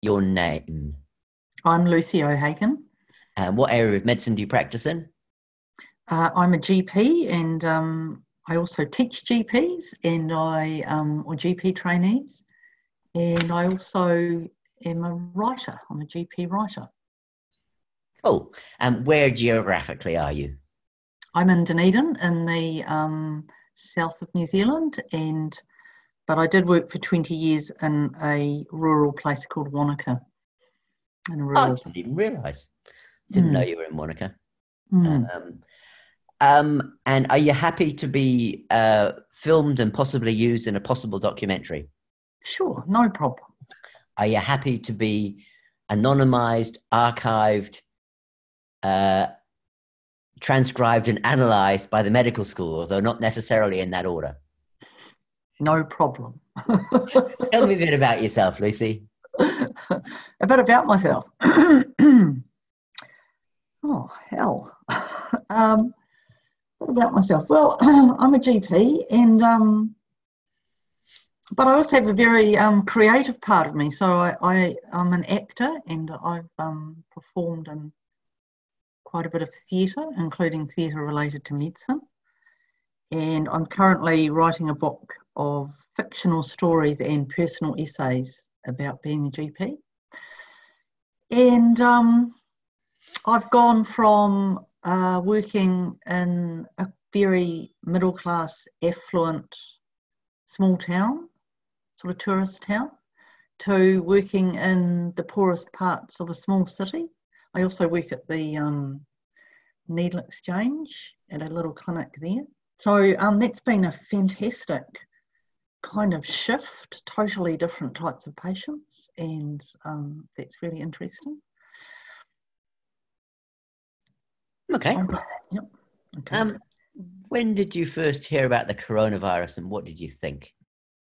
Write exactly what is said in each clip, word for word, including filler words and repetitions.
your name? I'm Lucy O'Hagan. And what area of medicine do you practice in? Uh, I'm a G P, and um, I also teach G Ps and I um, or G P trainees, and I also am a writer. I'm a G P writer. Cool. And where geographically are you? I'm in Dunedin in the um, south of New Zealand, and but I did work for twenty years in a rural place called Wanaka. In a Oh, I rural. didn't even realise. Didn't know Mm. you were in Wanaka. Mm. Um, um, and are you happy to be uh, filmed and possibly used in a possible documentary? Sure, no problem. Are you happy to be anonymized, archived, uh, transcribed and analyzed by the medical school, although not necessarily in that order? No problem. Tell me a bit about yourself, Lucy. A bit about myself. Oh, hell. um, what about myself? Well, I'm a G P, and um, but I also have a very um, creative part of me. So I, I, I'm an actor, and I've um, performed in quite a bit of theatre, including theatre related to medicine. And I'm currently writing a book of fictional stories and personal essays about being a G P. And um, I've gone from uh, working in a very middle class, affluent, small town, sort of tourist town, to working in the poorest parts of a small city. I also work at the um, Needle Exchange at a little clinic there. So um, that's been a fantastic kind of shift, totally different types of patients, and um, that's really interesting. Okay. Um, yep. Okay. Um, when did you first hear about the coronavirus and what did you think?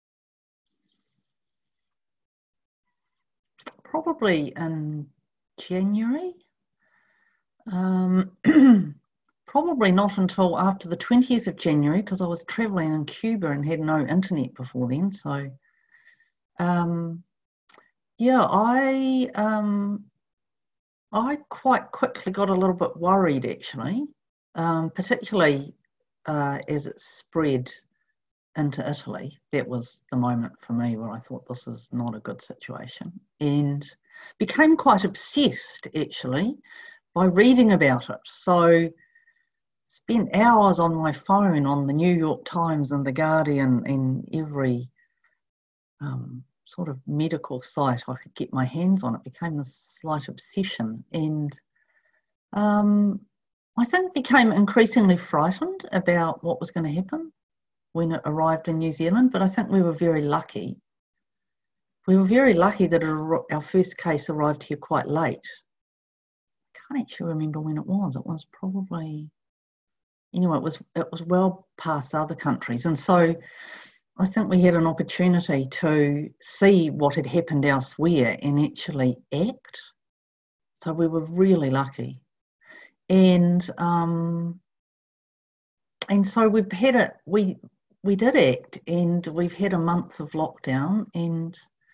Probably in January. Um, probably not until after the twentieth of January, because I was travelling in Cuba and had no internet before then. So, um, yeah, I um, I quite quickly got a little bit worried, actually, um, particularly uh, as it spread into Italy. That was the moment for me where I thought this is not a good situation, and became quite obsessed, actually, by reading about it. So spent hours on my phone on the New York Times and the Guardian and every um, sort of medical site I could get my hands on. It became this slight obsession, and um, I think became increasingly frightened about what was going to happen when it arrived in New Zealand. But I think we were very lucky. We were very lucky that it, our first case arrived here quite late. I can't actually remember when it was. It was probably, anyway, it was it was well past other countries. And so I think we had an opportunity to see what had happened elsewhere and actually act. So we were really lucky. And um, and so we've had it, we we did act, and we've had a month of lockdown and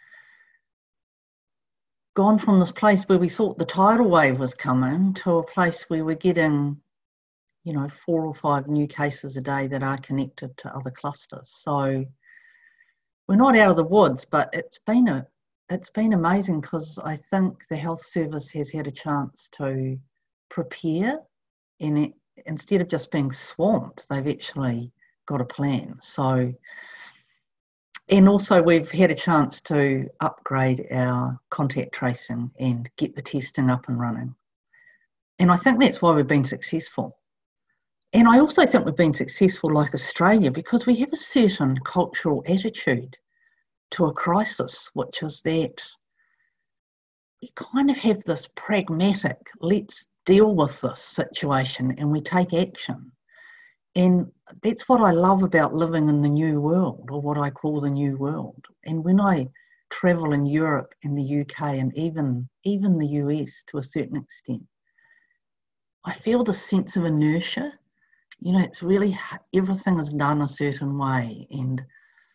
gone from this place where we thought the tidal wave was coming to a place where we're getting, you know, four or five new cases a day that are connected to other clusters. So we're not out of the woods, but it's been a it's been amazing because I think the health service has had a chance to prepare, and it, instead of just being swamped, they've actually got a plan. So, and also we've had a chance to upgrade our contact tracing and get the testing up and running. And I think that's why we've been successful. And I also think we've been successful like Australia because we have a certain cultural attitude to a crisis, which is that we kind of have this pragmatic, let's deal with this situation, and we take action. And that's what I love about living in the new world, or what I call the new world. And when I travel in Europe and the U K and even, even the U S to a certain extent, I feel the sense of inertia. You know, it's really, everything is done a certain way, and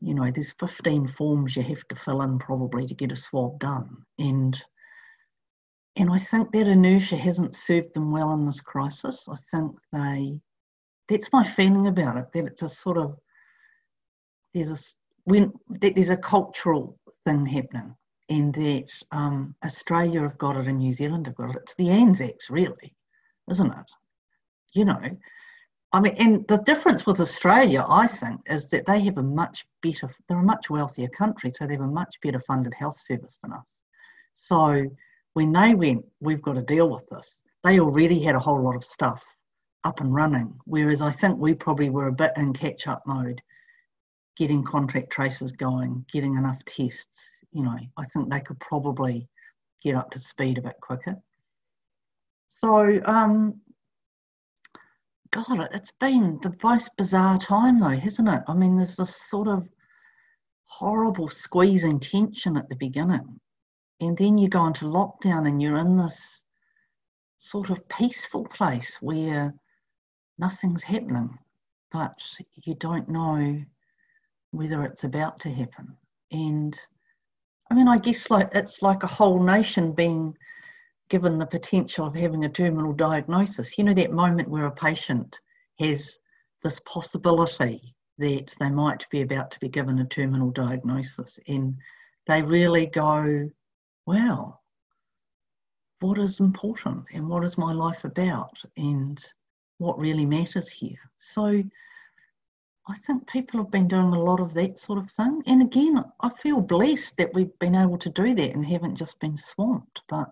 you know, there's fifteen forms you have to fill in probably to get a swab done. And and I think that inertia hasn't served them well in this crisis. I think they, that's my feeling about it, that it's a sort of, there's a, when, that there's a cultural thing happening, and that um, Australia have got it and New Zealand have got it. It's the Anzacs, really, isn't it? You know, I mean, and the difference with Australia, I think, is that they have a much better, they're a much wealthier country, so they have a much better funded health service than us. So when they went, we've got to deal with this, they already had a whole lot of stuff up and running, whereas I think we probably were a bit in catch-up mode, getting contact tracers going, getting enough tests. You know, I think they could probably get up to speed a bit quicker. So, um, God, it's been the most bizarre time though, hasn't it? I mean, there's this sort of horrible squeezing tension at the beginning. And then you go into lockdown and you're in this sort of peaceful place where nothing's happening, but you don't know whether it's about to happen. And I mean, I guess like it's like a whole nation being given the potential of having a terminal diagnosis. You know, that moment where a patient has this possibility that they might be about to be given a terminal diagnosis, and they really go, wow, what is important and what is my life about and what really matters here? So I think people have been doing a lot of that sort of thing. And again, I feel blessed that we've been able to do that and haven't just been swamped. But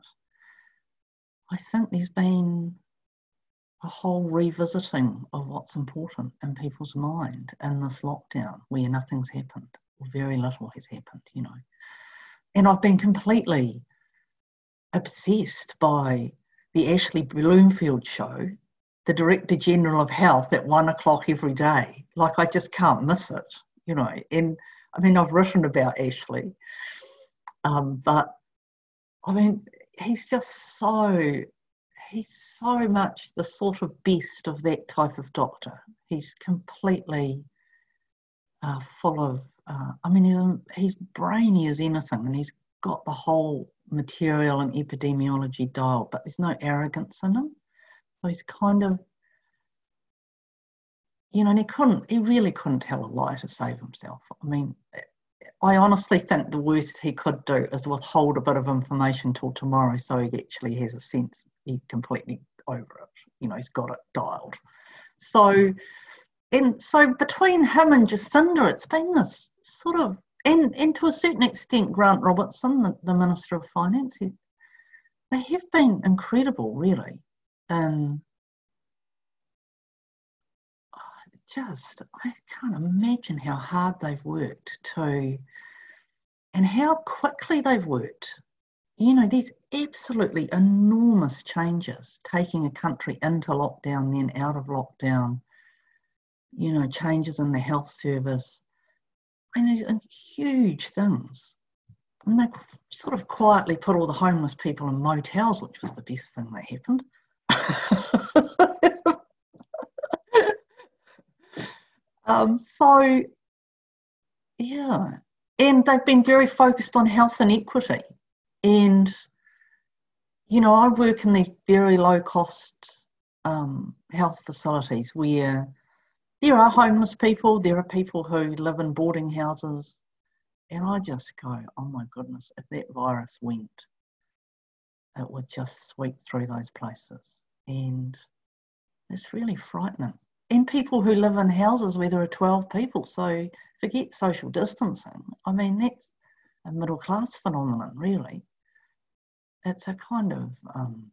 I think there's been a whole revisiting of what's important in people's mind in this lockdown where nothing's happened, or very little has happened, you know. And I've been completely obsessed by the Ashley Bloomfield show, the Director General of Health, at one o'clock every day. Like, I just can't miss it, you know. And I mean, I've written about Ashley, um, but I mean, he's just so, he's so much the sort of best of that type of doctor. He's completely uh, full of, uh, I mean, he's, he's brainy as anything, and he's got the whole material and epidemiology dialed, but there's no arrogance in him. So he's kind of, you know, and he couldn't, he really couldn't tell a lie to save himself. I mean, I honestly think the worst he could do is withhold a bit of information till tomorrow so he actually has a sense he's completely over it. You know, he's got it dialed. So, and so between him and Jacinda, it's been this sort of, and, and to a certain extent, Grant Robertson, the, the Minister of Finance, he, they have been incredible, really. And just, I can't imagine how hard they've worked to, and how quickly they've worked. You know, these absolutely enormous changes, taking a country into lockdown, then out of lockdown, you know, changes in the health service. I mean, these are huge things. And they sort of quietly put all the homeless people in motels, which was the best thing that happened. um, so, yeah. And they've been very focused on health inequity. And, you know, I work in these very low-cost um, health facilities where there are homeless people, there are people who live in boarding houses, and I just go, oh my goodness, if that virus went, it would just sweep through those places. And it's really frightening. And people who live in houses where there are twelve people, so forget social distancing. I mean, that's a middle class phenomenon, really. It's a kind of, um,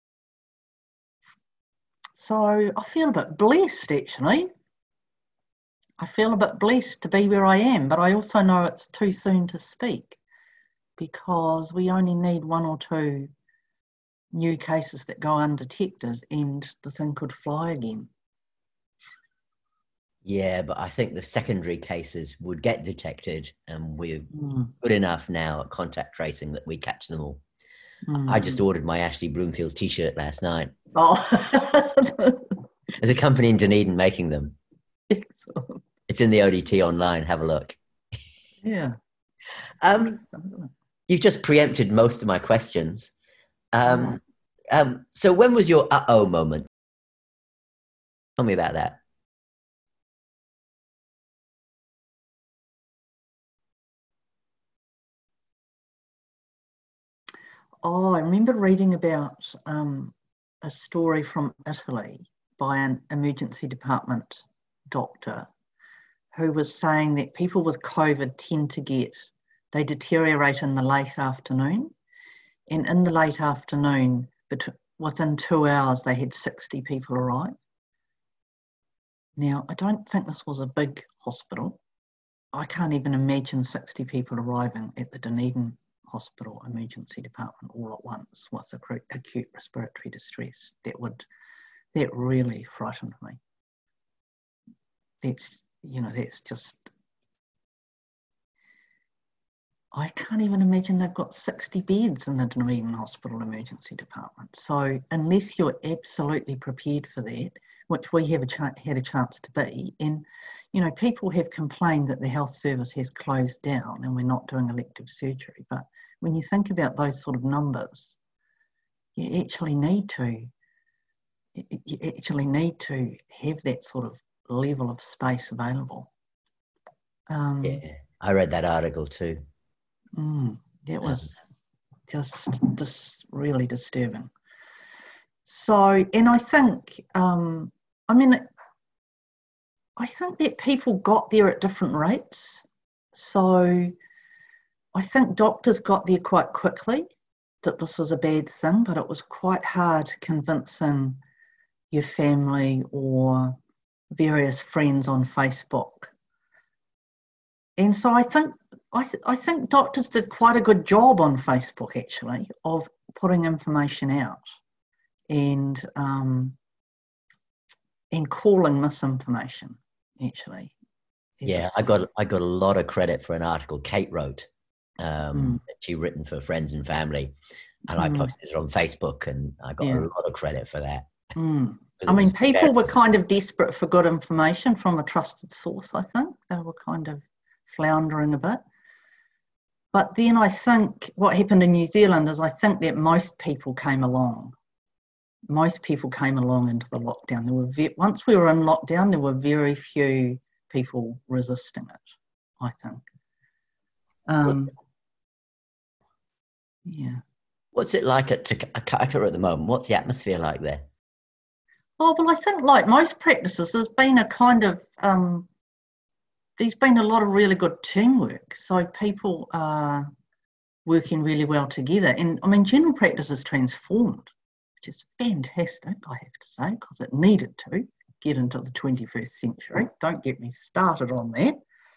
so I feel a bit blessed, actually. I feel a bit blessed to be where I am, but I also know it's too soon to speak because we only need one or two new cases that go undetected and the thing could fly again. Yeah, but I think the secondary cases would get detected, and we're Mm. good enough now at contact tracing that we catch them all. Mm. I just ordered my Ashley Bloomfield t-shirt last night. Oh. There's a company in Dunedin making them. Excellent. It's in the O D T online. Have a look. Yeah. Um, you've just preempted most of my questions. Um, oh. um, so when was your uh-oh moment? Tell me about that. Oh, I remember reading about um, a story from Italy by an emergency department doctor who was saying that people with COVID tend to get, they deteriorate in the late afternoon. And in the late afternoon, between, within two hours, they had sixty people arrive. Now, I don't think this was a big hospital. I can't even imagine sixty people arriving at the Dunedin Hospital emergency department all at once with acute respiratory distress. That would, that really frightened me. That's, you know, that's just, I can't even imagine they've got sixty beds in the Dunedin Hospital emergency department. So unless you're absolutely prepared for that, which we have a ch- had a chance to be, and you know, people have complained that the health service has closed down and we're not doing elective surgery. But when you think about those sort of numbers, you actually need to, you actually need to have that sort of level of space available. Um, yeah, I read that article too. Mm, that was um, just, just really disturbing. So, and I think, um, I mean, I think that people got there at different rates. So I think doctors got there quite quickly that this was a bad thing, but it was quite hard convincing your family or various friends on Facebook. And so I think I, th- I think doctors did quite a good job on Facebook, actually, of putting information out and um, and calling misinformation, actually. Yeah, I got I got a lot of credit for an article Kate wrote. Um, mm. that she written for friends and family, and mm. I posted it on Facebook, and I got yeah. a lot of credit for that. Mm. I mean, people very... were kind of desperate for good information from a trusted source. I think they were kind of floundering a bit. But then I think what happened in New Zealand is I think that most people came along. Most people came along into the lockdown. There were ve- once we were in lockdown, there were very few people resisting it, I think. Um, yeah. What's it like at Takaka at the moment? What's the atmosphere like there? Oh, well, I think like most practices, there's been a kind of, um, there's been a lot of really good teamwork. So people are working really well together. And I mean, general practice has transformed, which is fantastic, I have to say, because it needed to get into the twenty-first century. Don't get me started on that.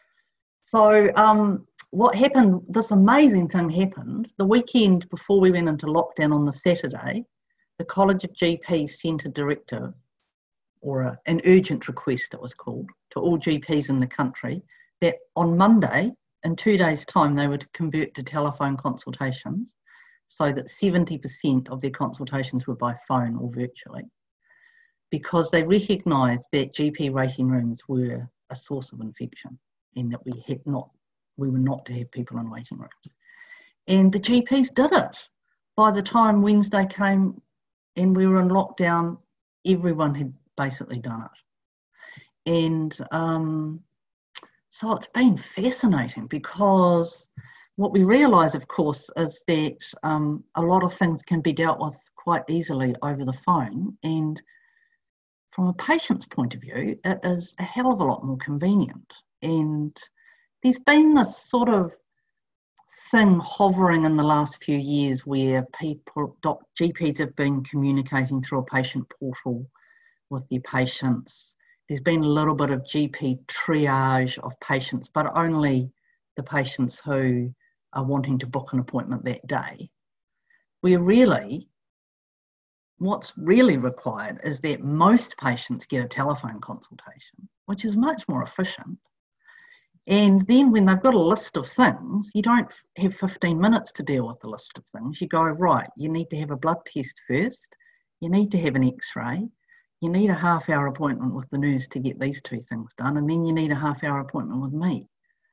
So um, what happened, this amazing thing happened, the weekend before we went into lockdown on the Saturday, the College of G Ps sent a directive, or a, an urgent request it was called, to all G Ps in the country, that on Monday, in two days' time, they would convert to telephone consultations so that seventy percent of their consultations were by phone or virtually, because they recognised that G P waiting rooms were a source of infection and that we had not, we were not to have people in waiting rooms. And the G Ps did it. By the time Wednesday came and we were in lockdown, everyone had basically done it. And um, so it's been fascinating, because what we realise, of course, is that um, a lot of things can be dealt with quite easily over the phone. And from a patient's point of view, it is a hell of a lot more convenient. And there's been this sort of thing hovering in the last few years where people, doc, G Ps have been communicating through a patient portal with their patients. There's been a little bit of G P triage of patients, but only the patients who are wanting to book an appointment that day. Where really, what's really required is that most patients get a telephone consultation, which is much more efficient. And then when they've got a list of things, you don't have fifteen minutes to deal with the list of things. You go, right, you need to have a blood test first, you need to have an x-ray, you need a half hour appointment with the nurse to get these two things done, and then you need a half hour appointment with me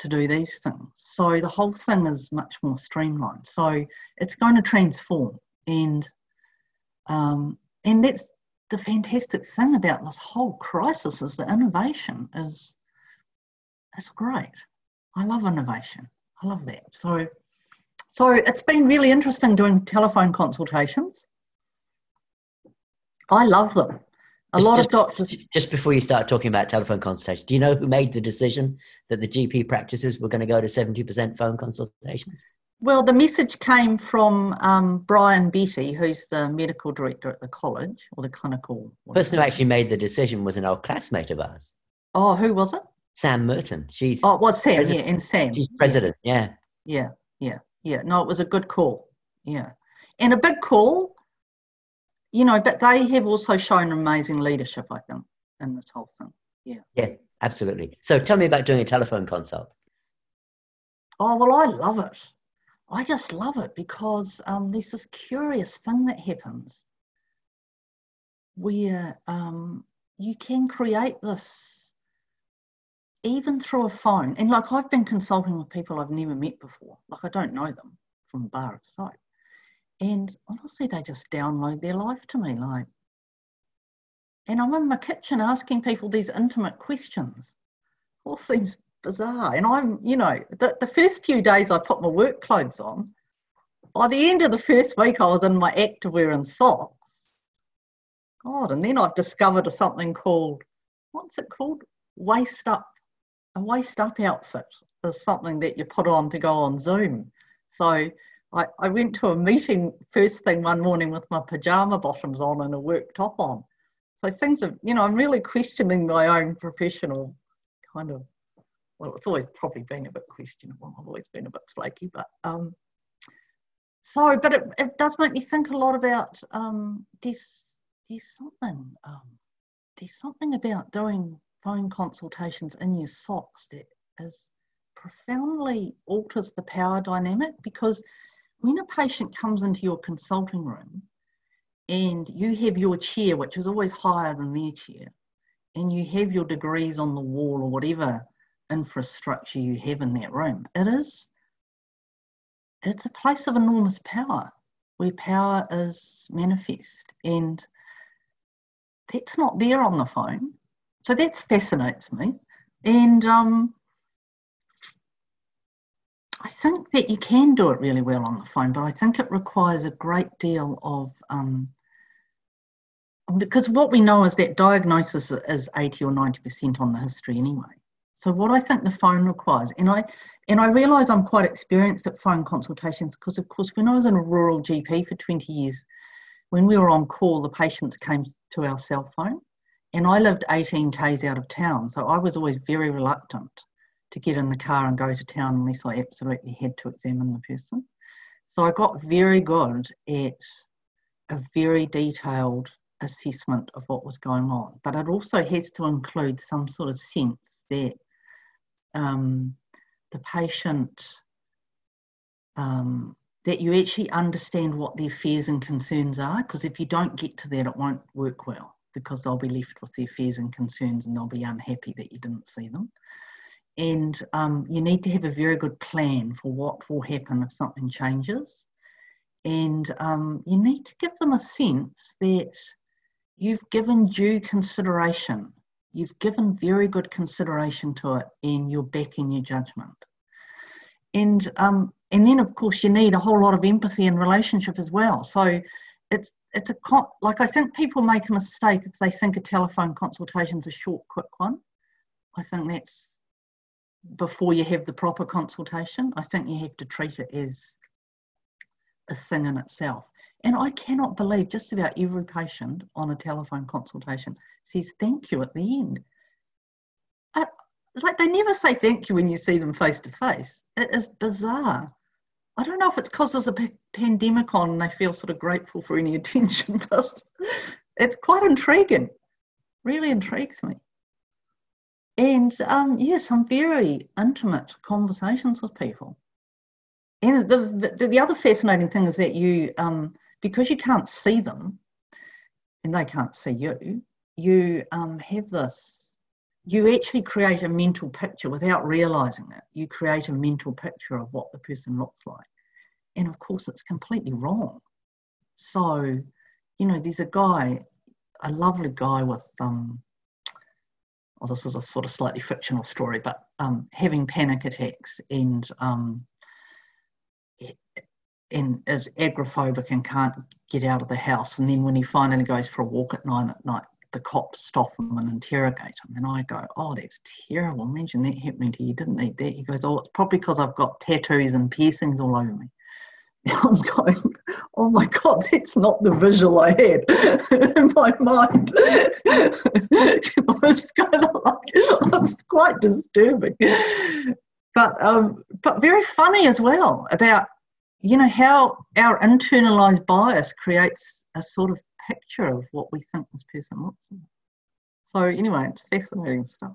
to do these things. So the whole thing is much more streamlined. So it's going to transform, and um, and that's the fantastic thing about this whole crisis, is the innovation is is great. I love innovation. I love that. So so it's been really interesting doing telephone consultations. I love them. A just, lot just, of doctors. Just before you start talking about telephone consultations, do you know who made the decision that the G P practices were going to go to seventy percent phone consultations? Well, the message came from um, Brian Betty, who's the medical director at the college, or the clinical. The person who actually made the decision was an old classmate of ours. Oh, who was it? Sam Merton. She's oh, it was Sam, president. yeah, and Sam. She's president, yeah. yeah. Yeah, yeah, yeah. No, it was a good call, yeah. And a big call, you know, but they have also shown amazing leadership, I think, in this whole thing, yeah. Yeah, absolutely. So tell me about doing a telephone consult. Oh, well, I love it. I just love it because um, there's this curious thing that happens where um, you can create this even through a phone. And like, I've been consulting with people I've never met before. Like, I don't know them from a bar of soap. And honestly, they just download their life to me. Like, and I'm in my kitchen asking people these intimate questions. It all seems bizarre. And I'm, you know, the, the first few days I put my work clothes on. By the end of the first week, I was in my activewear and socks. God, and then I've discovered something called, what's it called? Waist up. A waist up outfit is something that you put on to go on Zoom. So I, I went to a meeting first thing one morning with my pajama bottoms on and a work top on. So things are, you know, I'm really questioning my own professional kind of, well, it's always probably been a bit questionable. I've always been a bit flaky, but um, so, but it, it does make me think a lot about um, this. There's something, um, there's something about doing phone consultations in your socks that is profoundly alters the power dynamic, because when a patient comes into your consulting room and you have your chair, which is always higher than their chair, and you have your degrees on the wall or whatever infrastructure you have in that room, it is, it's a place of enormous power where power is manifest, and that's not there on the phone. So that fascinates me. And um, I think that you can do it really well on the phone, but I think it requires a great deal of, um, because what we know is that diagnosis is eighty or ninety percent on the history anyway. So what I think the phone requires, and I and I realise I'm quite experienced at phone consultations, because of course when I was in a rural G P for twenty years, when we were on call, the patients came to our cell phone, and I lived eighteen kays out of town, so I was always very reluctant to get in the car and go to town unless I absolutely had to examine the person. So I got very good at a very detailed assessment of what was going on, but it also has to include some sort of sense that um, the patient, um, that you actually understand what their fears and concerns are, because if you don't get to that, it won't work well, because they'll be left with their fears and concerns and they'll be unhappy that you didn't see them. And um, you need to have a very good plan for what will happen if something changes. And um, you need to give them a sense that you've given due consideration. You've given very good consideration to it, and you're backing your judgment. And um, and then, of course, you need a whole lot of empathy and relationship as well. So it's it's a like I think people make a mistake if they think a telephone consultation is a short, quick one. I think that's before you have the proper consultation. I think you have to treat it as a thing in itself. And I cannot believe just about every patient on a telephone consultation says thank you at the end. I, like they never say thank you when you see them face to face. It is bizarre. I don't know if it's because there's a p- pandemic on and they feel sort of grateful for any attention, but it's quite intriguing. Really intrigues me. And um, yeah, some very intimate conversations with people. And the, the the other fascinating thing is that you, um, because you can't see them and they can't see you, you um, have this you actually create a mental picture without realising it. You create a mental picture of what the person looks like. And of course, it's completely wrong. So, you know, there's a guy, a lovely guy with, um, well, this is a sort of slightly fictional story, but um, having panic attacks and um, and is agoraphobic and can't get out of the house. And then when he finally goes for a walk at nine at night, the cops stop him and interrogate him. And I go, oh, that's terrible. Imagine that happening to you. You didn't need that. He goes, oh, it's probably because I've got tattoos and piercings all over me. And I'm going, oh my God, that's not the visual I had in my mind. It was kind of like, it was quite disturbing. But, um, but very funny as well about, you know, how our internalised bias creates a sort of picture of what we think this person looks like. So anyway, it's fascinating stuff.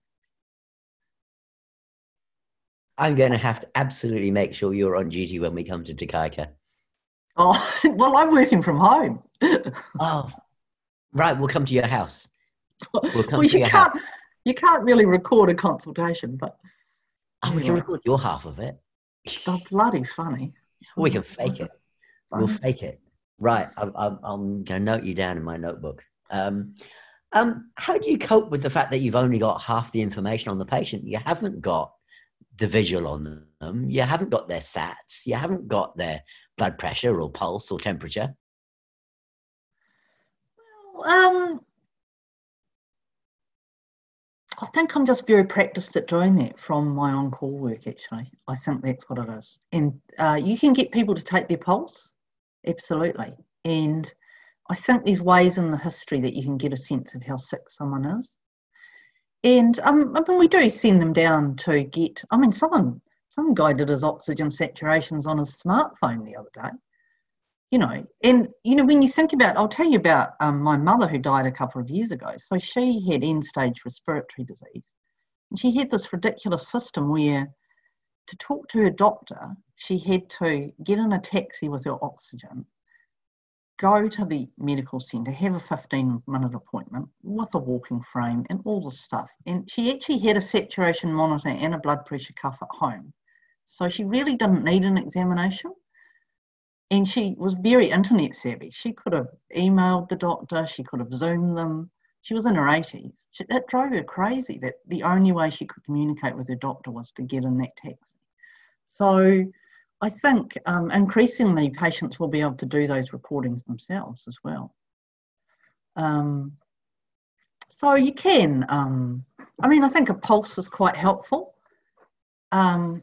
I'm going to have to absolutely make sure you're on duty when we come to Te Kaika. Oh, well, I'm working from home. Oh, right. We'll come to your house. We'll come well, to you your can't, house. You can't really record a consultation, but... Oh, we can record your half of it. They're bloody funny. We can fake it. Funny. We'll fake it. Right. I'm, I'm, I'm going to note you down in my notebook. Um, um, how do you cope with the fact that you've only got half the information on the patient? You haven't got the visual on them. You haven't got their sats. You haven't got their blood pressure or pulse or temperature. Well, um, I think I'm just very practiced at doing that from my on-call work, actually. I think that's what it is. And uh, you can get people to take their pulse, absolutely. And I think there's ways in the history that you can get a sense of how sick someone is. And um, I mean, we do send them down to get, I mean, someone, some guy did his oxygen saturations on his smartphone the other day, you know. And, you know, when you think about, I'll tell you about um, my mother who died a couple of years ago. So she had end-stage respiratory disease. And she had this ridiculous system where to talk to her doctor, she had to get in a taxi with her oxygen, go to the medical centre, have a fifteen minute appointment with a walking frame and all this stuff. And she actually had a saturation monitor and a blood pressure cuff at home. So she really didn't need an examination. And she was very internet savvy. She could have emailed the doctor, she could have Zoomed them. She was in her eighties. She, it drove her crazy that the only way she could communicate with her doctor was to get in that taxi. So I think um, increasingly patients will be able to do those recordings themselves as well. Um, so you can, um, I mean, I think a pulse is quite helpful. Um,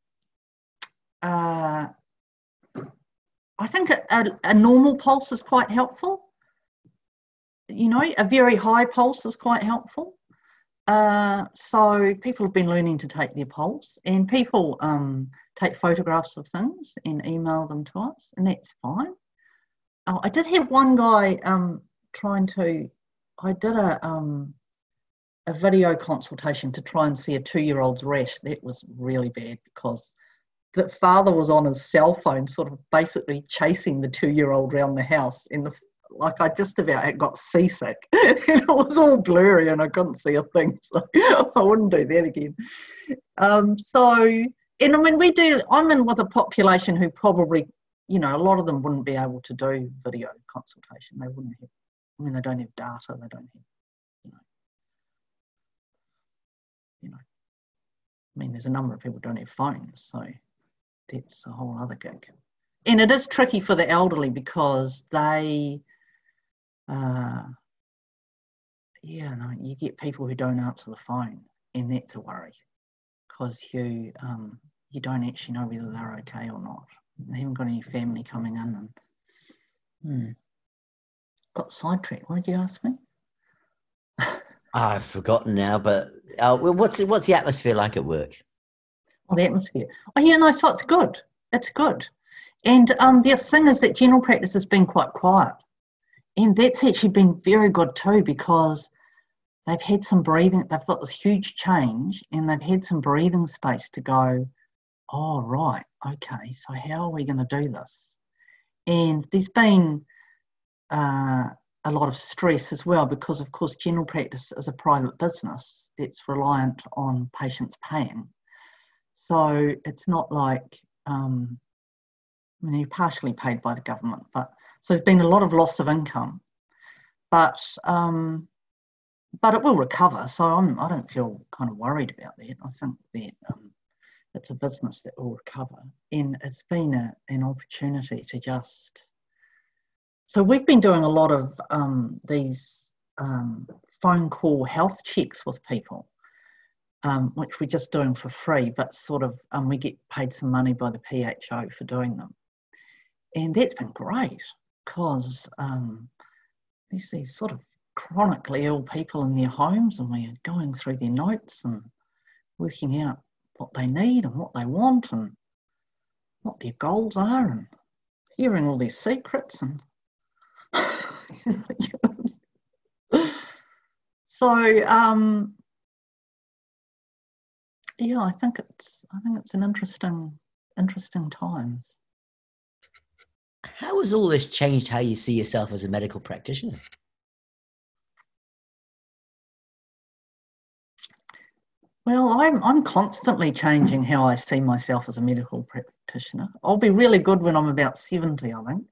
uh, I think a, a, a normal pulse is quite helpful. You know, a very high pulse is quite helpful. Uh, so people have been learning to take their pulse, and people um, take photographs of things and email them to us, and that's fine. Oh, I did have one guy um, trying to, I did a, um, a video consultation to try and see a two-year-old's rash. That was really bad because the father was on his cell phone sort of basically chasing the two-year-old around the house, and the like I just about got seasick. It was all blurry and I couldn't see a thing, so I wouldn't do that again. Um, so, and I mean, we do, I'm in with a population who probably, you know, a lot of them wouldn't be able to do video consultation. They wouldn't have, I mean, they don't have data, they don't have, you know, you know, I mean, there's a number of people who don't have phones, so that's a whole other gig. And it is tricky for the elderly because they, Uh, yeah, no, you get people who don't answer the phone, and that's a worry because you um, you don't actually know whether they're okay or not. They haven't got any family coming in. And hmm, got sidetracked. What did you ask me? I've forgotten now, but uh, what's what's the atmosphere like at work? Oh, the atmosphere. Oh, yeah, no, so it's good. It's good. And um, the thing is that general practice has been quite quiet. And that's actually been very good too because they've had some breathing, they've got this huge change and they've had some breathing space to go, oh, right, okay, so how are we going to do this? And there's been, uh, a lot of stress as well, because of course general practice is a private business that's reliant on patients paying. So it's not like, um, I mean, you're partially paid by the government, but so there's been a lot of loss of income, but um, but it will recover. So I'm, I don't feel kind of worried about that. I think that um, it's a business that will recover, and it's been a, an opportunity to just. So we've been doing a lot of um, these um, phone call health checks with people, um, which we're just doing for free, but sort of um, we get paid some money by the P H O for doing them. And that's been great, because um, there's these sort of chronically ill people in their homes, and we're going through their notes and working out what they need and what they want and what their goals are, and hearing all their secrets. And so um, yeah, I think it's I think it's an interesting interesting times. How has all this changed how you see yourself as a medical practitioner? Well, I'm I'm constantly changing how I see myself as a medical practitioner. I'll be really good when I'm about seventy, I think.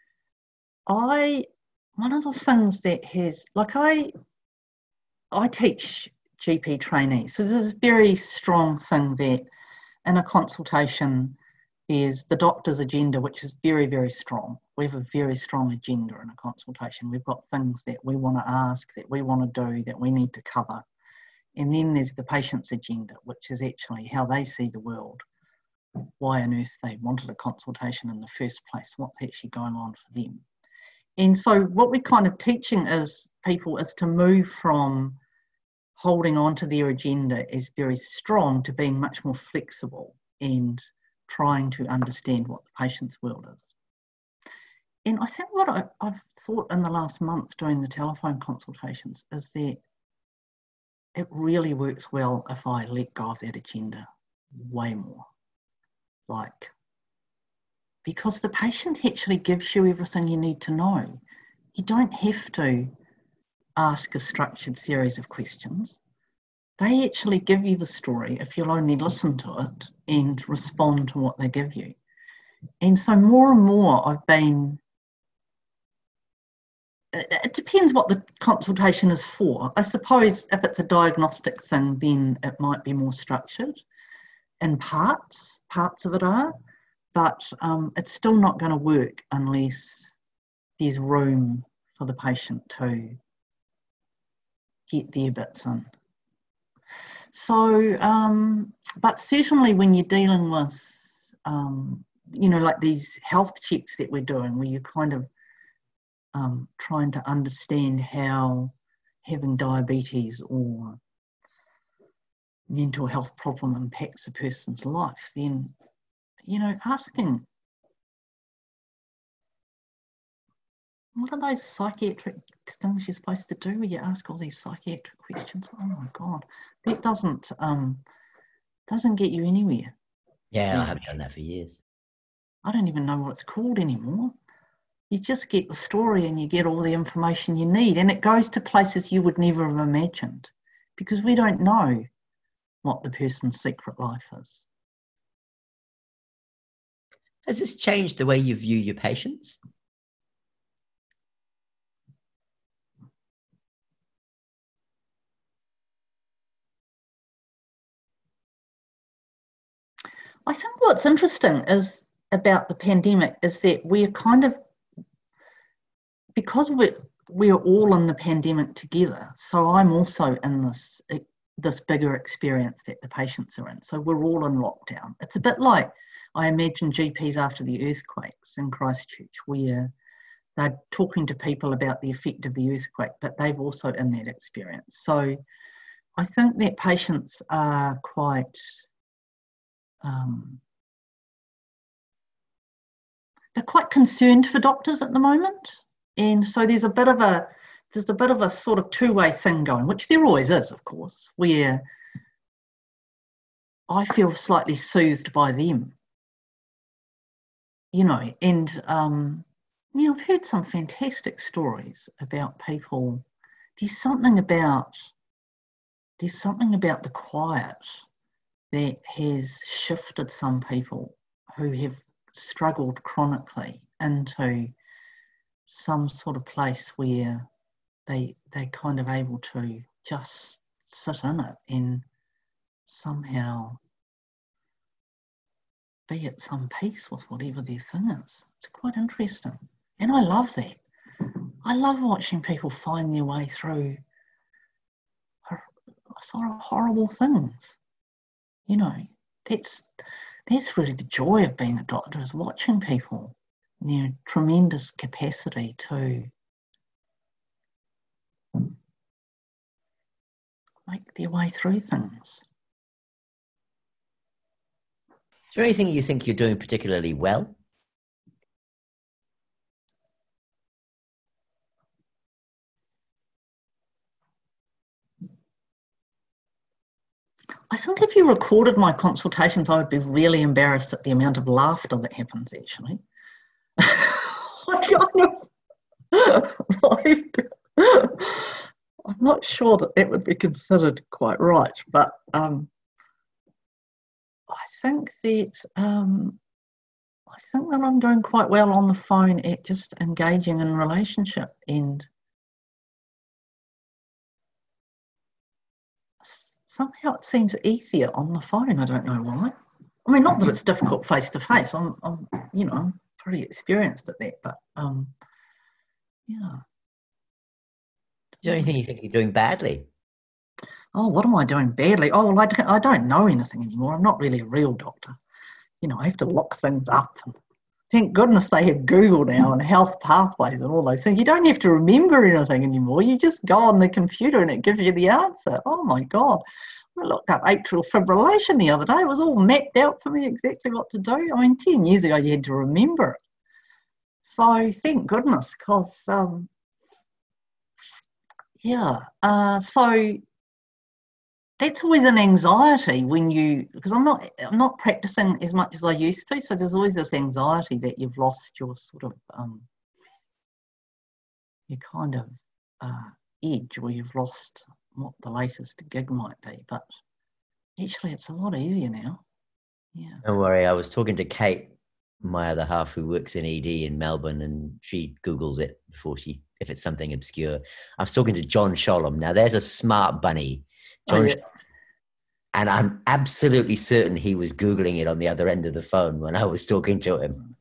I one of the things that has like I I teach G P trainees. So there's this very strong thing that in a consultation there's the doctor's agenda, which is very, very strong. We have a very strong agenda in a consultation. We've got things that we want to ask, that we want to do, that we need to cover. And then there's the patient's agenda, which is actually how they see the world, why on earth they wanted a consultation in the first place, what's actually going on for them. And so what we're kind of teaching is people is to move from holding on to their agenda as very strong to being much more flexible and trying to understand what the patient's world is. And I think what I, I've thought in the last month doing the telephone consultations is that it really works well if I let go of that agenda way more. Like, because the patient actually gives you everything you need to know. You don't have to ask a structured series of questions. They actually give you the story if you'll only listen to it and respond to what they give you. And so more and more I've been, it depends what the consultation is for. I suppose if it's a diagnostic thing, then it might be more structured in parts, parts of it are, but um, it's still not going to work unless there's room for the patient to get their bits in. So, um, but certainly when you're dealing with, um, you know, like these health checks that we're doing, where you're kind of um, trying to understand how having diabetes or mental health problem impacts a person's life, then, you know, asking, what are those psychiatric things you're supposed to do where you ask all these psychiatric questions? Oh my God, that doesn't um, doesn't get you anywhere. Yeah, yeah, I haven't done that for years. I don't even know what it's called anymore. You just get the story and you get all the information you need, and it goes to places you would never have imagined, because we don't know what the person's secret life is. Has this changed the way you view your patients? I think what's interesting is about the pandemic is that we're kind of, because we're, we're all in the pandemic together, so I'm also in this, this bigger experience that the patients are in. So we're all in lockdown. It's a bit like, I imagine G Ps after the earthquakes in Christchurch, where they're talking to people about the effect of the earthquake, but they've also in that experience. So I think that patients are quite, um, they're quite concerned for doctors at the moment. And so there's a bit of a, there's a bit of a sort of two-way thing going, which there always is, of course, where I feel slightly soothed by them, you know, and um, You know, I've heard some fantastic stories about people. There's something about there's something about the quiet that has shifted some people who have struggled chronically into some sort of place where they they kind of able to just sit in it and somehow be at some peace with whatever their thing is. It's quite interesting. And I love that. I love watching people find their way through sort of horrible things. You know, that's that's really the joy of being a doctor, is watching people, their tremendous capacity to make their way through things. Is there anything you think you're doing particularly well? I think if you recorded my consultations, I would be really embarrassed at the amount of laughter that happens, actually. I kind of, I'm not sure that that would be considered quite right, but um, I think that um, I think that I'm doing quite well on the phone at just engaging in relationship, and somehow it seems easier on the phone. I don't know why. I mean, not that it's difficult face to face. I'm, I'm, you know, I'm pretty experienced at that. But um, yeah. Is there anything you think you're doing badly? Oh, what am I doing badly? Oh, well, I don't, I don't know anything anymore. I'm not really a real doctor. You know, I have to look things up. And thank goodness they have Google now and health pathways and all those things. You don't have to remember anything anymore. You just go on the computer and it gives you the answer. Oh my God. I looked up atrial fibrillation the other day. It was all mapped out for me exactly what to do. I mean, ten years ago, you had to remember it. So thank goodness, because, um, yeah. Uh, so that's always an anxiety when you, because I'm not, I'm not practicing as much as I used to. So there's always this anxiety that you've lost your sort of, um, your kind of uh, edge, or you've lost what the latest gig might be. But actually, it's a lot easier now. Yeah. Don't worry, I was talking to Kate, my other half, who works in E D in Melbourne, and she Googles it before she, if it's something obscure. I was talking to John Sholem. Now, there's a smart bunny. John, Oh, yeah. and I'm absolutely certain he was Googling it on the other end of the phone when I was talking to him.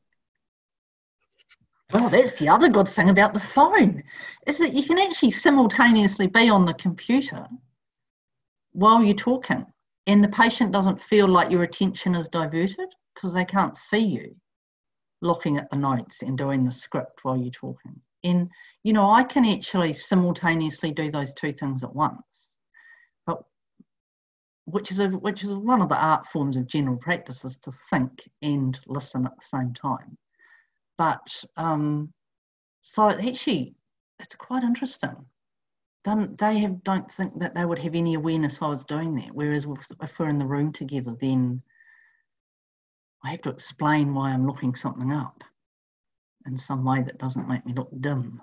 Well, that's the other good thing about the phone, is that you can actually simultaneously be on the computer while you're talking, and the patient doesn't feel like your attention is diverted because they can't see you looking at the notes and doing the script while you're talking. And, you know, I can actually simultaneously do those two things at once, but which is a which is one of the art forms of general practice, is to think and listen at the same time. But um, so actually, it's quite interesting. Don't, they have, don't think that they would have any awareness I was doing that. Whereas if we're in the room together, then I have to explain why I'm looking something up in some way that doesn't make me look dim.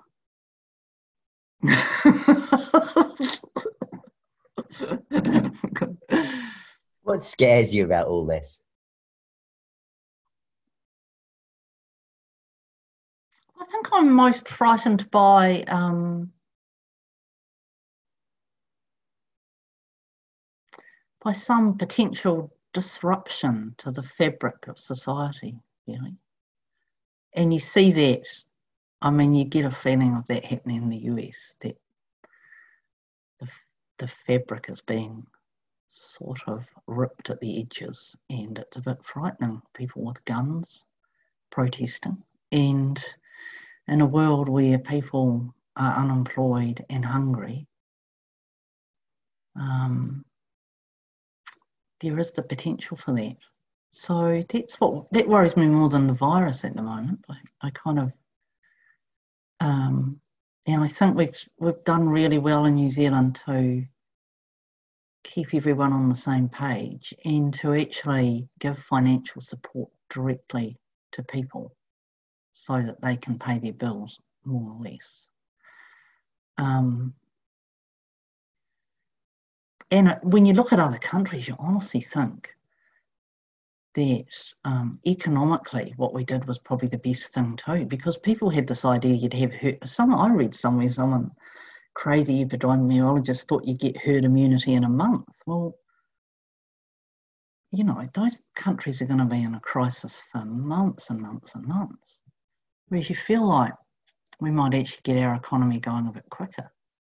What scares you about all this? I think I'm most frightened by um, by some potential disruption to the fabric of society, really. And you see that, I mean, you get a feeling of that happening in the U S, that the, the fabric is being sort of ripped at the edges, and it's a bit frightening. People with guns protesting, and in a world where people are unemployed and hungry, um, there is the potential for that. So that's what that worries me more than the virus at the moment. I, I kind of, um, and I think we've we've done really well in New Zealand to keep everyone on the same page and to actually give financial support directly to people. so that they can pay their bills more or less. Um, and when you look at other countries, you honestly think that um, economically what we did was probably the best thing too, because people had this idea you'd have herd. Some I read somewhere someone crazy epidemiologist thought you'd get herd immunity in a month. Well, you know, those countries are going to be in a crisis for months and months and months, whereas you feel like we might actually get our economy going a bit quicker.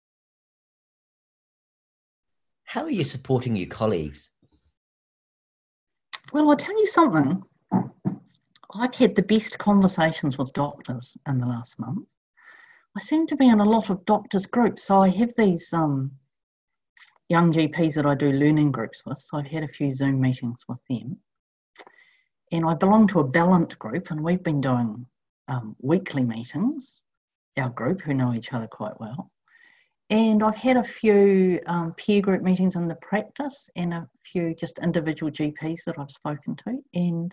How are you supporting your colleagues? Well, I'll tell you something. I've had the best conversations with doctors in the last month. I seem to be in a lot of doctors' groups. So I have these um, young G Ps that I do learning groups with. So I've had a few Zoom meetings with them. And I belong to a Ballant group, and we've been doing um, weekly meetings, our group, who know each other quite well. And I've had a few um, peer group meetings in the practice and a few just individual G Ps that I've spoken to. And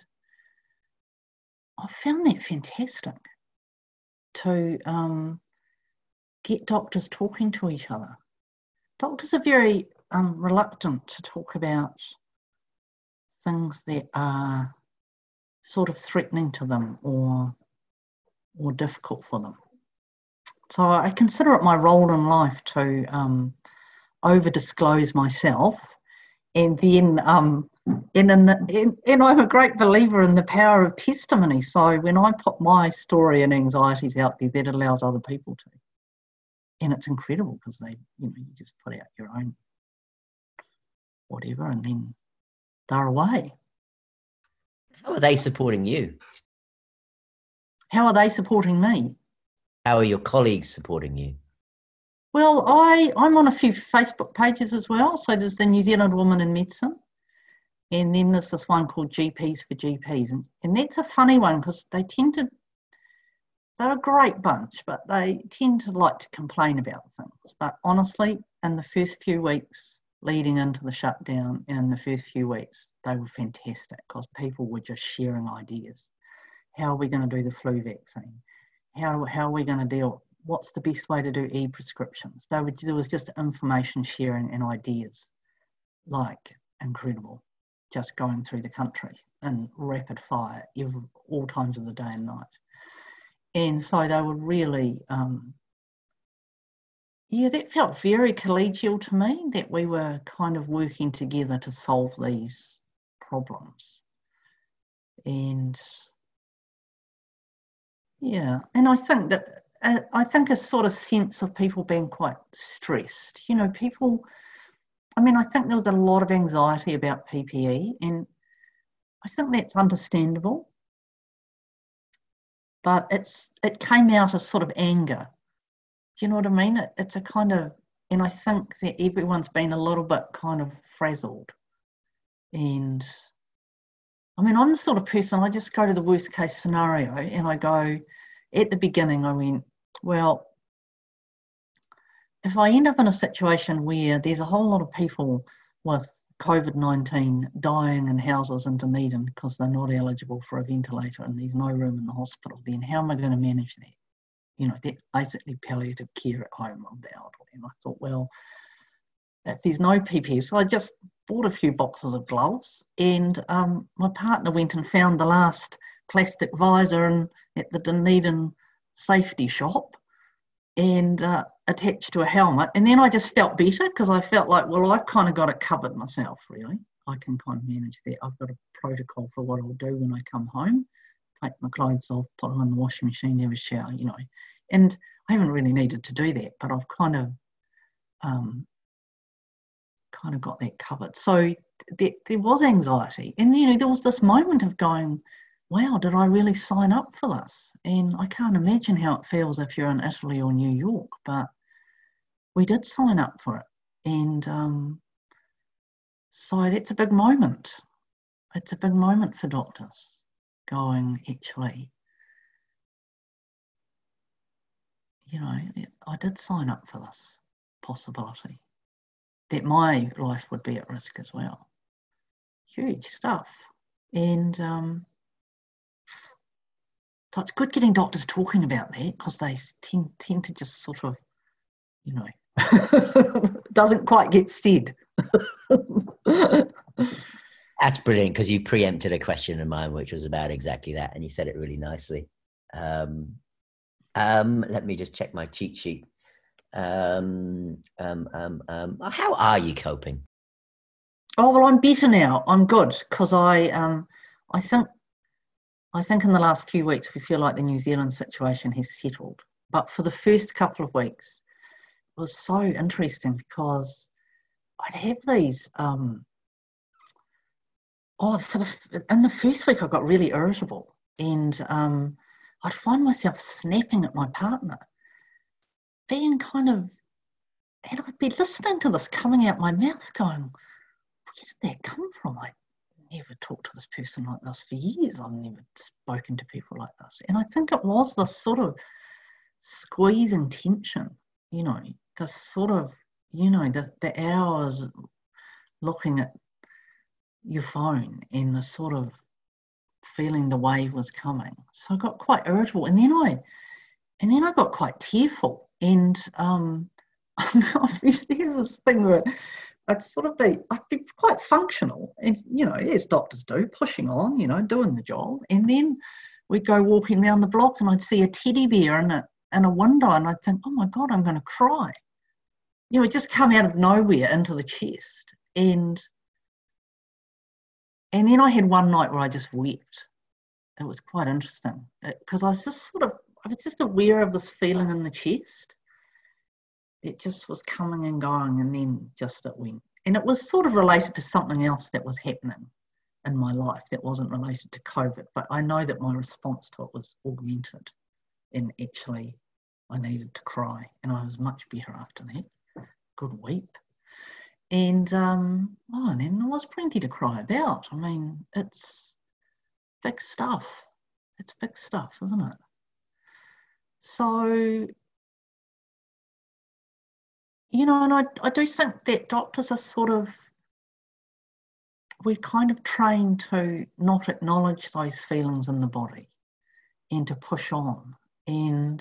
I found that fantastic to um, get doctors talking to each other. Doctors are very um, reluctant to talk about things that are sort of threatening to them or, or difficult for them. So I consider it my role in life to um, over-disclose myself, and then um, and, in the, and, and I'm a great believer in the power of testimony. So when I put my story and anxieties out there, that allows other people to. And it's incredible because they, you know, you just put out your own whatever and then they're away. How are they supporting you? How are they supporting me? How are your colleagues supporting you? Well, I, I'm on a few Facebook pages as well. So there's the New Zealand Woman in Medicine. And then there's this one called G Ps for G Ps. And, and that's a funny one because they tend to, they're a great bunch, but they tend to like to complain about things. But honestly, in the first few weeks leading into the shutdown and in the first few weeks, they were fantastic because people were just sharing ideas. How are we going to do the flu vaccine? How, how are we going to deal? What's the best way to do e-prescriptions? There was just information sharing and ideas, like incredible, just going through the country in rapid fire, every, all times of the day and night. And so they were really, um, yeah, that felt very collegial to me, that we were kind of working together to solve these problems. And yeah, and I think that, uh, I think a sort of sense of people being quite stressed. You know, people, I mean, I think there was a lot of anxiety about P P E, and I think that's understandable. But it's it came out as sort of anger. Do you know what I mean? It, it's a kind of, and I think that everyone's been a little bit kind of frazzled. And I mean, I'm the sort of person, I just go to the worst case scenario and I go, at the beginning, I went, well, if I end up in a situation where there's a whole lot of people with COVID nineteen dying in houses in Dunedin because they're not eligible for a ventilator and there's no room in the hospital, then how am I going to manage that? You know, that's basically palliative care at home of the elderly. And I thought, well, if there's no P P E, so I just bought a few boxes of gloves, and um, my partner went and found the last plastic visor in, at the Dunedin safety shop and uh, attached to a helmet. And then I just felt better because I felt like, well, I've kind of got it covered myself, really. I can kind of manage that. I've got a protocol for what I'll do when I come home. Take my clothes off, put them in the washing machine, have a shower, you know. And I haven't really needed to do that, but I've kind of um, kind of got that covered. So there, there was anxiety. And, you know, there was this moment of going, wow, did I really sign up for this? And I can't imagine how it feels if you're in Italy or New York, but we did sign up for it. And um, so that's a big moment. It's a big moment for doctors going, actually, you know, I did sign up for this possibility that my life would be at risk as well. Huge stuff. And um, So it's good getting doctors talking about that, because they tend, tend to just sort of, you know, doesn't quite get said. That's brilliant, because you preempted a question of mine, which was about exactly that, and you said it really nicely. Um, um, let me just check my cheat sheet. Um, um, um, um, how are you coping? Oh, well, I'm better now. I'm good, because I, um, I think, I think in the last few weeks we feel like the New Zealand situation has settled. But for the first couple of weeks, it was so interesting, because I'd have these. Um, oh, for the in the first week I got really irritable, and um, I'd find myself snapping at my partner, being kind of, and I'd be listening to this coming out my mouth, going, "Where did that come from? I never talked to this person like this for years. I've never spoken to people like this." And I think it was this sort of squeezing tension, you know, this sort of, you know, the, the hours looking at your phone and the sort of feeling the wave was coming. So I got quite irritable, and then I, and then I got quite tearful, and um, obviously there was this thing where I'd sort of be, I'd be quite functional, and you know, as doctors do, pushing on, you know, doing the job, and then we'd go walking around the block, and I'd see a teddy bear in a in a window, and I'd think, oh my God, I'm going to cry. You know, it just come out of nowhere into the chest, and and then I had one night where I just wept. It was quite interesting, because I was just sort of, I was just aware of this feeling in the chest. It just was coming and going, and then just it went. And it was sort of related to something else that was happening in my life that wasn't related to COVID, but I know that my response to it was augmented, and actually I needed to cry, and I was much better after that. Good weep. And um, oh, and then there was plenty to cry about. I mean, it's big stuff. It's big stuff, isn't it? So, you know, and I, I do think that doctors are sort of, we're kind of trained to not acknowledge those feelings in the body and to push on. And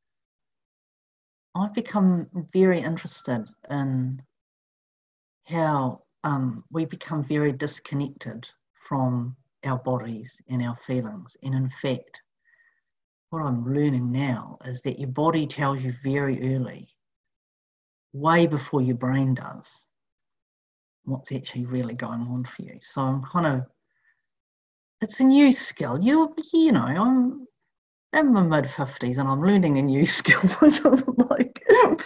I've become very interested in how um, we become very disconnected from our bodies and our feelings. And in fact, what I'm learning now is that your body tells you very early, way before your brain does, what's actually really going on for you. So I'm kind of, it's a new skill. You, you know, I'm in my mid fifties and I'm learning a new skill, which is like,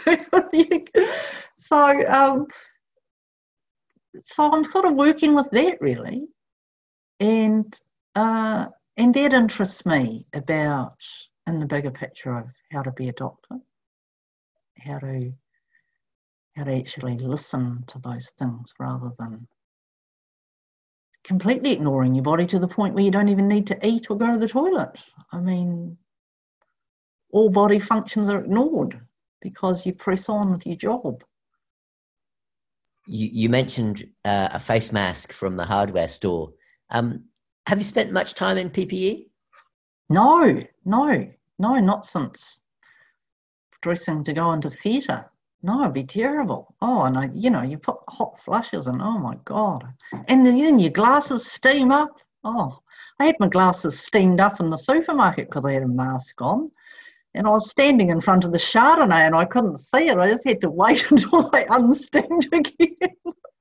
so, um, so I'm sort of working with that really. And, uh, and that interests me about, in the bigger picture of how to be a doctor, how to, how to actually listen to those things rather than completely ignoring your body to the point where you don't even need to eat or go to the toilet. I mean, all body functions are ignored because you press on with your job. You, you mentioned uh, a face mask from the hardware store. Um, have you spent much time in P P E? No, no, no, not since dressing to go into theatre. No, it'd be terrible. Oh, and I, you know, you put hot flushes and oh my God. And then your glasses steam up. Oh, I had my glasses steamed up in the supermarket because I had a mask on. And I was standing in front of the Chardonnay and I couldn't see it. I just had to wait until they unsteamed again.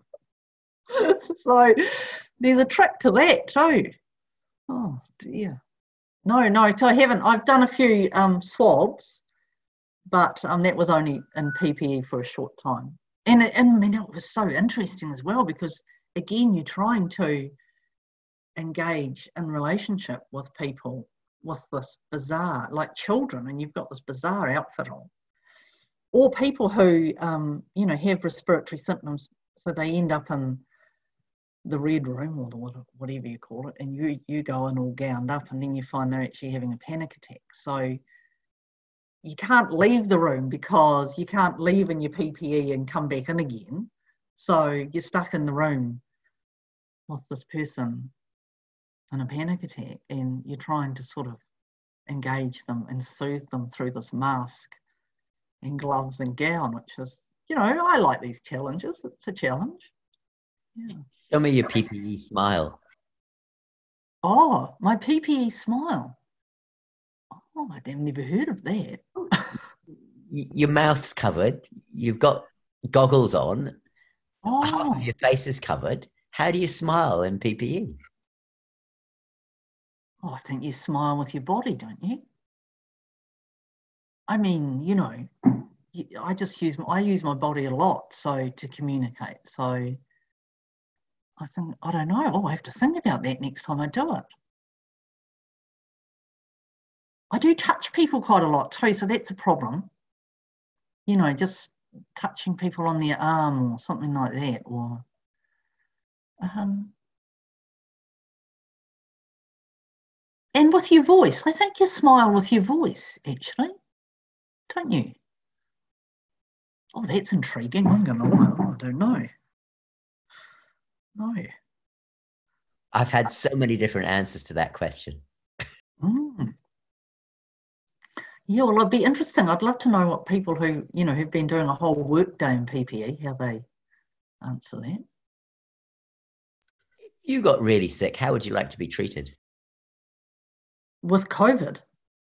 So there's a trick to that too. Oh dear. No, no, so I haven't. I've done a few um, swabs, but um, that was only in P P E for a short time. And, and I mean, it was so interesting as well because, again, you're trying to engage in relationship with people with this bizarre, like children, and you've got this bizarre outfit on. Or people who, um, you know, have respiratory symptoms, so they end up in the red room or the, whatever you call it, and you, you go in all gowned up and then you find they're actually having a panic attack. So you can't leave the room because you can't leave in your P P E and come back in again. So you're stuck in the room with this person in a panic attack and you're trying to sort of engage them and soothe them through this mask and gloves and gown, which is, you know, I like these challenges. It's a challenge. Yeah. Show me your P P E smile. Oh, my P P E smile. Oh, I've never heard of that. Your mouth's covered. You've got goggles on. Oh. Half of your face is covered. How do you smile in P P E? Oh, I think you smile with your body, don't you? I mean, you know, I just use I use my body a lot, so to communicate. So I think I don't know. Oh, I have to think about that next time I do it. I do touch people quite a lot too, so that's a problem. You know, just touching people on their arm or something like that, or um, and with your voice. I think you smile with your voice, actually, don't you? Oh, that's intriguing. I'm going to, oh, I don't know. No. I've had so many different answers to that question. Mm. Yeah, well, it'd be interesting. I'd love to know what people who, you know, who've been doing a whole work day in P P E, how they answer that. If you got really sick, how would you like to be treated? With COVID?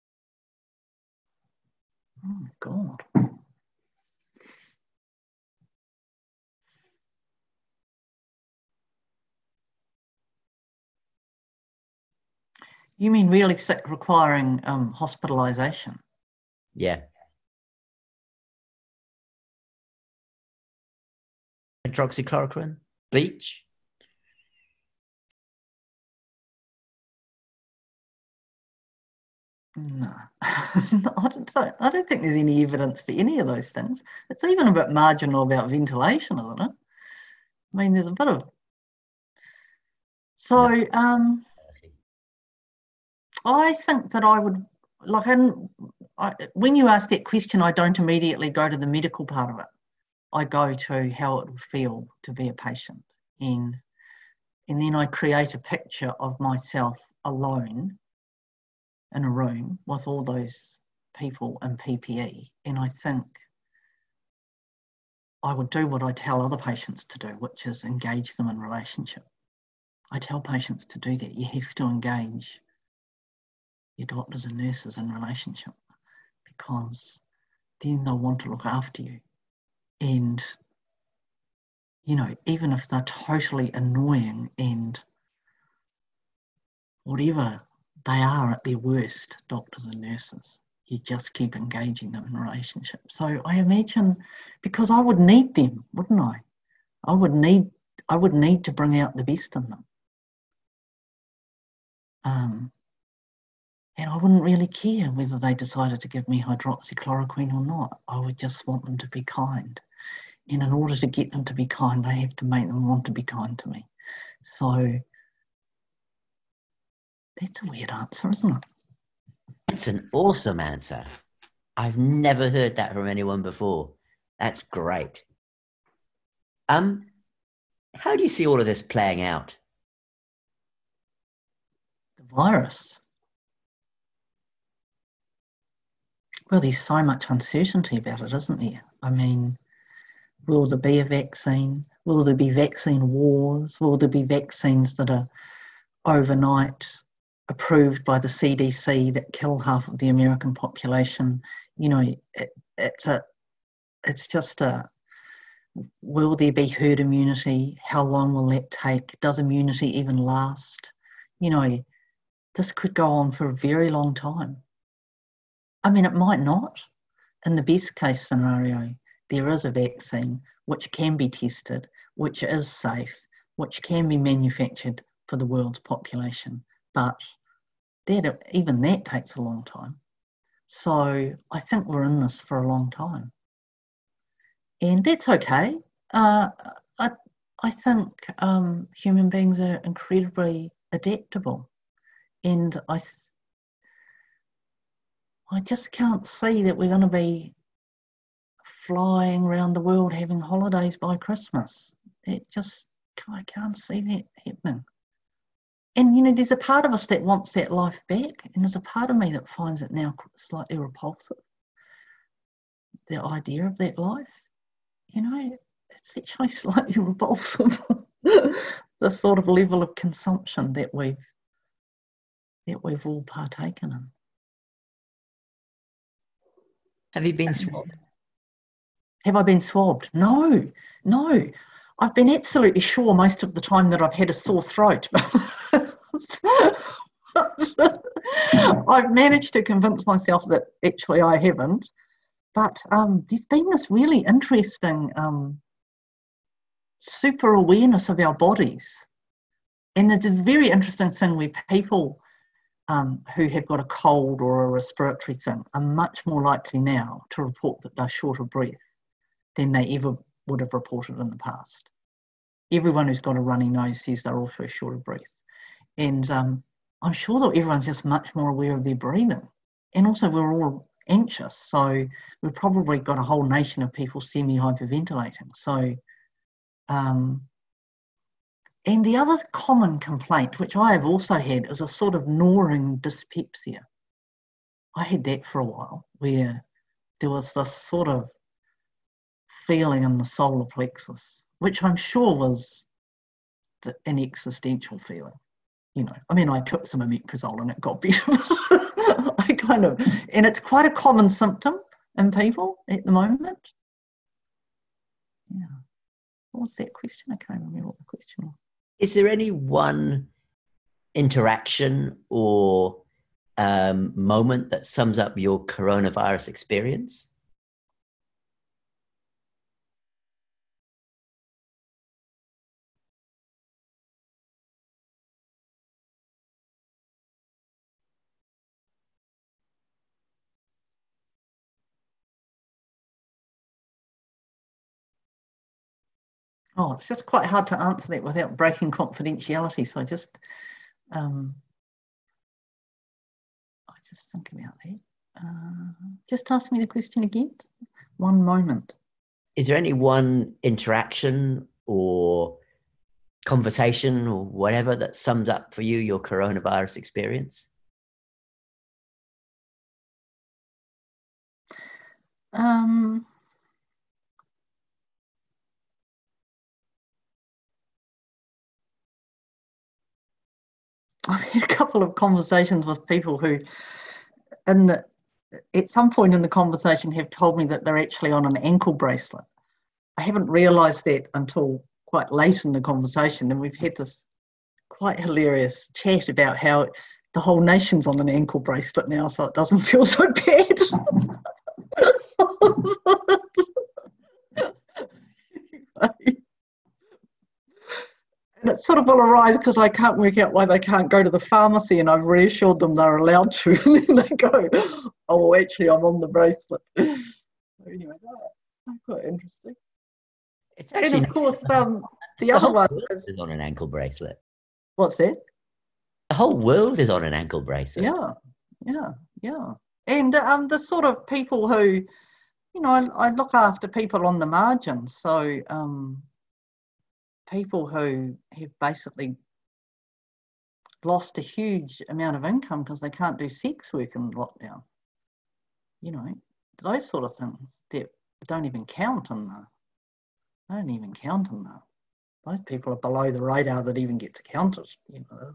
Oh, my God. You mean really sick, requiring um, hospitalisation? Yeah. Hydroxychloroquine? Bleach? No. I don't, I don't think there's any evidence for any of those things. It's even a bit marginal about ventilation, isn't it? I mean, there's a bit of... So, no. um, I think that I would, like, I, I, when you ask that question, I don't immediately go to the medical part of it. I go to how it would feel to be a patient. And, and then I create a picture of myself alone in a room with all those people in P P E. And I think I would do what I tell other patients to do, which is engage them in relationship. I tell patients to do that. You have to engage your doctors and nurses in relationship, because then they'll want to look after you. And, you know, even if they're totally annoying and whatever they are at their worst, doctors and nurses, you just keep engaging them in relationship. So I imagine, because I would need them, wouldn't I? I would need, I would need to bring out the best in them. Um, and I wouldn't really care whether they decided to give me hydroxychloroquine or not. I would just want them to be kind. And in order to get them to be kind, I have to make them want to be kind to me. So that's a weird answer, isn't it? It's an awesome answer. I've never heard that from anyone before. That's great. Um, how do you see all of this playing out? The virus. Well, there's so much uncertainty about it, isn't there? I mean, will there be a vaccine? Will there be vaccine wars? Will there be vaccines that are overnight approved by the C D C that kill half of the American population? You know, it, it's a, it's just a, will there be herd immunity? How long will that take? Does immunity even last? You know, this could go on for a very long time. I mean, it might not. In the best case scenario, there is a vaccine which can be tested, which is safe, which can be manufactured for the world's population. But that, even that takes a long time. So I think we're in this for a long time. And that's okay. Uh, I, I think um, human beings are incredibly adaptable. And I, I just can't see that we're going to be flying around the world having holidays by Christmas. It just, I can't see that happening. and, you know, there's a part of us that wants that life back, and there's a part of me that finds it now slightly repulsive, the idea of that life. You know, it's actually slightly repulsive, the sort of level of consumption that we've, that we've all partaken in. Have you been swabbed? Have I been swabbed? No, no. I've been absolutely sure most of the time that I've had a sore throat. I've managed to convince myself that actually I haven't. But um, there's been this really interesting um, super awareness of our bodies. And it's a very interesting thing where people um, who have got a cold or a respiratory thing are much more likely now to report that they're short of breath than they ever would have reported in the past. Everyone who's got a runny nose says they're also short of breath. And um, I'm sure that everyone's just much more aware of their breathing. And also we're all anxious, so we've probably got a whole nation of people semi-hyperventilating. So, um, and the other common complaint, which I have also had, is a sort of gnawing dyspepsia. I had that for a while, where there was this sort of feeling in the solar plexus, which I'm sure was the, an existential feeling. You know, I mean, I took some omeprazole and it got better. I kind of, and it's quite a common symptom in people at the moment. Yeah. What was that question? I can't remember what the question was. Is there any one interaction or um, moment that sums up your coronavirus experience? Oh, it's just quite hard to answer that without breaking confidentiality. So I just, um, I just think about that. Uh, just ask me the question again. One moment. Is there any one interaction or conversation or whatever that sums up for you your coronavirus experience? Um, I've had a couple of conversations with people who, in the, at some point in the conversation, have told me that they're actually on an ankle bracelet. I haven't realised that until quite late in the conversation. Then we've had this quite hilarious chat about how the whole nation's on an ankle bracelet now, so it doesn't feel so bad. And it sort of will arise because I can't work out why they can't go to the pharmacy, and I've reassured them they're allowed to, and then they go, oh, well, actually, I'm on the bracelet. So anyway, that's quite interesting. It's actually, and of course, um, the, the other one is, is on an ankle bracelet. What's that? The whole world is on an ankle bracelet. Yeah, yeah, yeah. And um, the sort of people who, you know, I, I look after people on the margins. So um, people who have basically lost a huge amount of income because they can't do sex work in lockdown. You know, those sort of things that don't even count in the, they don't even count in the, those people are below the radar that even get to count it. You know,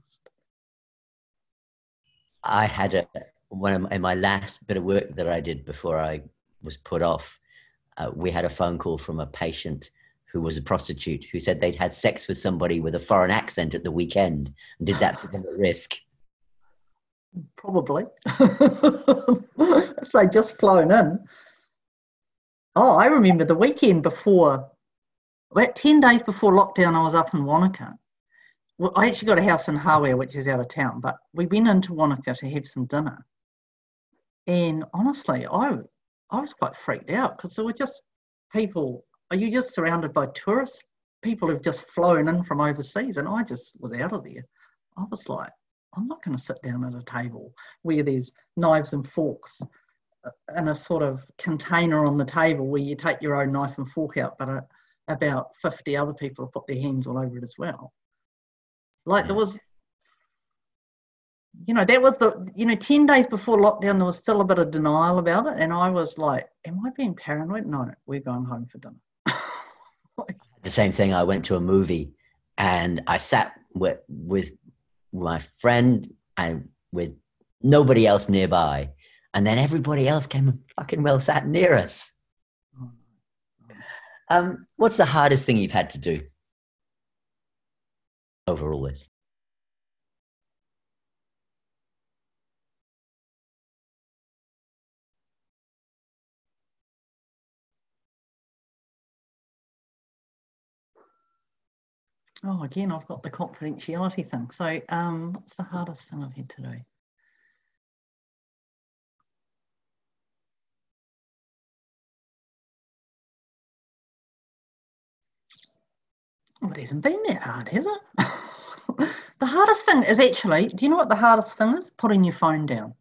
I had a, one of my, in my last bit of work that I did before I was put off, uh, we had a phone call from a patient who was a prostitute who said they'd had sex with somebody with a foreign accent at the weekend. And did that put them at risk? Probably. If they'd just flown in. Oh, I remember the weekend before, about ten days before lockdown, I was up in Wanaka. Well, I actually got a house in Hawea, which is out of town, but we went into Wanaka to have some dinner. And honestly, I I was quite freaked out because there were just people, are you just surrounded by tourists, people who've just flown in from overseas, and I just was out of there. I was like, I'm not going to sit down at a table where there's knives and forks in a sort of container on the table where you take your own knife and fork out, but a, about fifty other people have put their hands all over it as well. Like there was, you know, that was the, you know, ten days before lockdown, there was still a bit of denial about it. And I was like, am I being paranoid? No, we're going home for dinner. The same thing. I went to a movie and I sat with, with my friend and with nobody else nearby. And then everybody else came and fucking well sat near us. Um, what's the hardest thing you've had to do over all this? Oh, again, I've got the confidentiality thing. So um, what's the hardest thing I've had to do? Oh, it hasn't been that hard, has it? The hardest thing is actually, do you know what the hardest thing is? Putting your phone down.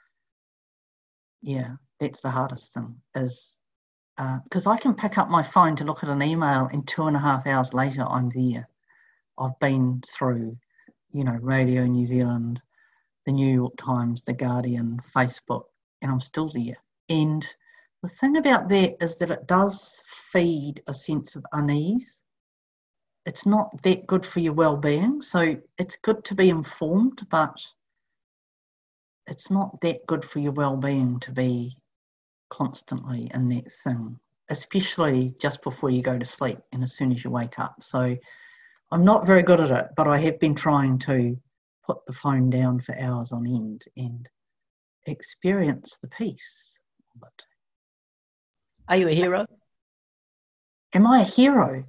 Yeah, that's the hardest thing, is because uh, I can pick up my phone to look at an email and two and a half hours later I'm there. I've been through, you know, Radio New Zealand, the New York Times, The Guardian, Facebook, and I'm still there. And the thing about that is that it does feed a sense of unease. It's not that good for your well-being. So it's good to be informed, but it's not that good for your well-being to be constantly in that thing, especially just before you go to sleep and as soon as you wake up. So I'm not very good at it, but I have been trying to put the phone down for hours on end and experience the peace of it. Are you a hero? Am I a hero?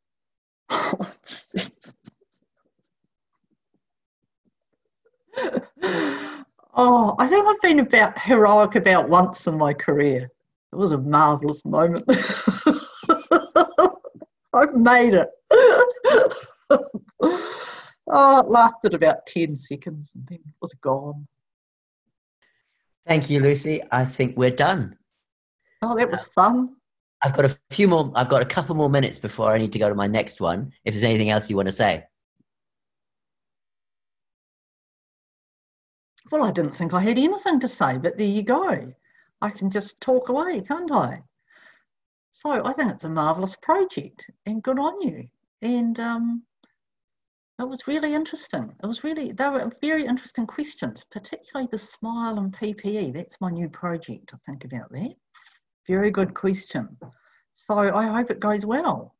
Oh, I think I've been about heroic about once in my career. It was a marvellous moment. I've made it. Oh, it lasted about ten seconds and then it was gone. Thank you, Lucy. I think we're done. Oh, that was fun. I've got a few more, I've got a couple more minutes before I need to go to my next one. If there's anything else you want to say. Well, I didn't think I had anything to say, but there you go. I can just talk away, can't I? So I think it's a marvellous project and good on you. And um, it was really interesting. It was really, they were very interesting questions, particularly the smile and P P E. That's my new project to think about that. Very good question. So I hope it goes well.